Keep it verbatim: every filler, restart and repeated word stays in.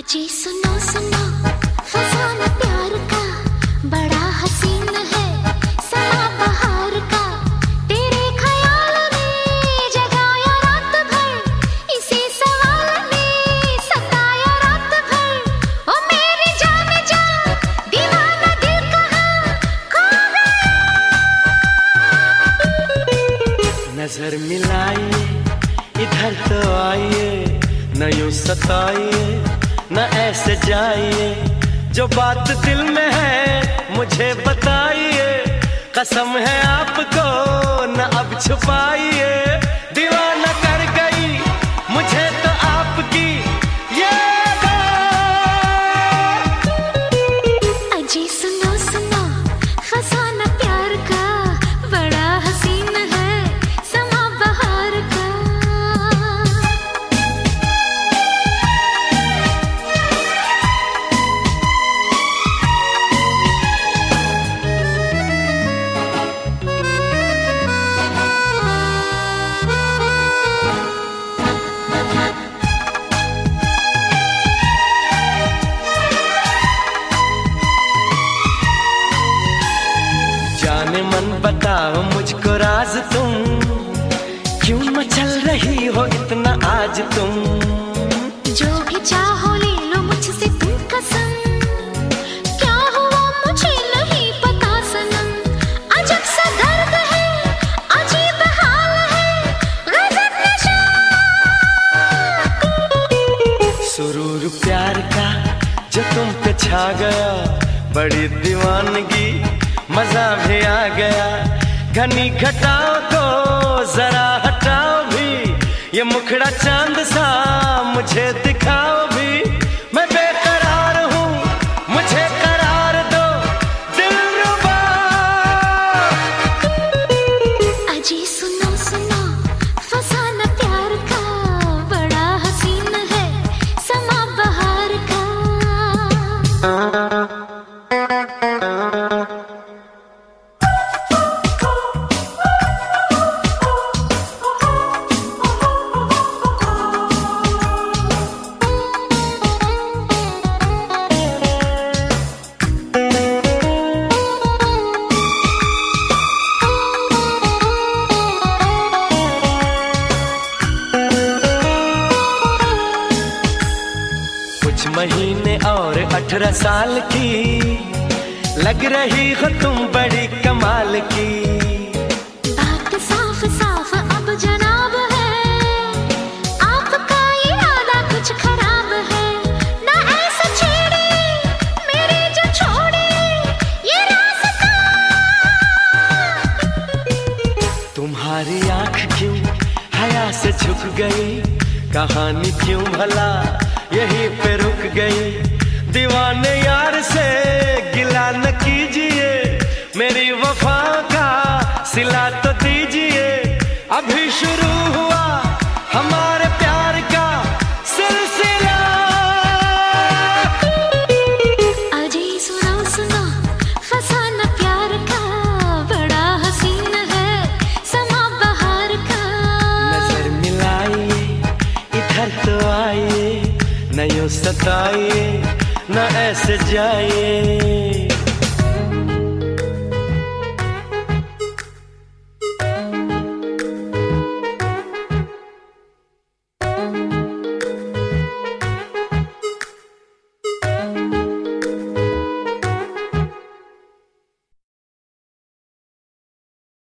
जी सुनो सुनो फसाना प्यार का बड़ा हसीन है समा बहार का। तेरे ख्याल में जगाया रात भर इसी सवाल में सताया रात भर। ओ मेरी जान जा दीवाना दिल कहाँ खो गया। नजर मिलाइए इधर तो आइए, न यूं सताइए न ऐसे जाइए। जो बात दिल में है मुझे बताइए, कसम है आपको न अब छुपाइए। दीवाना कर गई मुझे तो आपकी ये बात। अजी सुनो सुनो फसाना प्यार का बड़ा हसीन है समा बहार का। जाने मन बताओ मुझको राज तुम, क्यों मचल रही हो इतना आज तुम। जो भी चाहो ले लो मुझसे तुम कसम, क्या हुआ मुझे नहीं पता सनम। अजब सा दर्द है अजीब हाल है गजब नशा। सुरूर प्यार का जो तुम पे छा गया, बड़ी दीवानगी मजा भी आ गया। घनी घटाओ को जरा हटाओ भी, ये मुखड़ा चांद सा मुझे दिखाओ भी। मैं बेकरार हूँ मुझे करार दो दिलरुबा। अजी सुनो सुनो फसाना प्यार का बड़ा हसीन है समा बहार का। कुछ महीने और अठारह साल की लग रही हो तुम बड़ी कमाल की। बात साफ साफ अब जनाब है, आपका इरादा कुछ खराब है। ना ऐसा छेड़े मेरे जो छोड़े ये रास्ता। तुम्हारी आंख क्यों हया से झुक गई, कहानी क्यों भला यहीं पे रुक गई। दीवाने यार से गिला न कीजिए, मेरी वफा का सिला तो दीजिए। अभी शुरू हुआ हमारे प्यार का सिलसिला। अजी सुनो सुनो फसाना प्यार का बड़ा हसीन है समा बहार का। नजर मिलाइए इधर तो आइए, न यूं सताइए न ऐसे जाइए। Thank you.